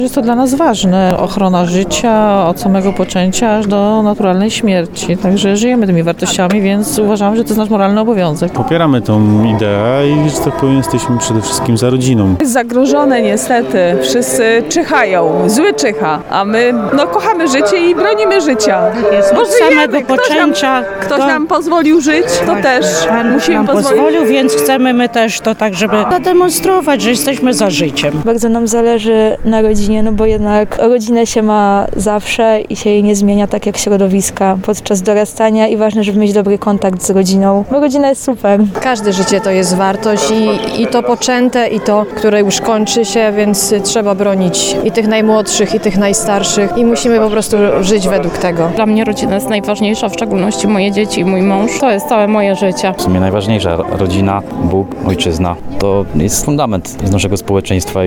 Jest to dla nas ważne. Ochrona życia od samego poczęcia aż do naturalnej śmierci. Także żyjemy tymi wartościami, więc uważam, że to jest nasz moralny obowiązek. Popieramy tą ideę i, że tak powiem, jesteśmy przede wszystkim za rodziną. Jest zagrożone niestety. Wszyscy czyhają. Zły czyha. A my kochamy życie i bronimy życia. Jest Bo od żyjemy. samego poczęcia. Ktoś nam pozwolił żyć, to też musimy nam pozwolić. pozwolił, więc chcemy my też to tak, żeby zademonstrować, że jesteśmy za życiem. Bardzo nam zależy na rodzinie, bo jednak rodzinę się ma zawsze i się jej nie zmienia tak jak środowiska podczas dorastania i ważne, żeby mieć dobry kontakt z rodziną, bo rodzina jest super. Każde życie to jest wartość i to poczęte, i to, które już kończy się, więc trzeba bronić i tych najmłodszych, i tych najstarszych i musimy po prostu żyć według tego. Dla mnie rodzina jest najważniejsza, w szczególności moje dzieci i mój mąż. To jest całe moje życie. W sumie najważniejsza rodzina, Bóg, ojczyzna. To jest fundament naszego społeczeństwa.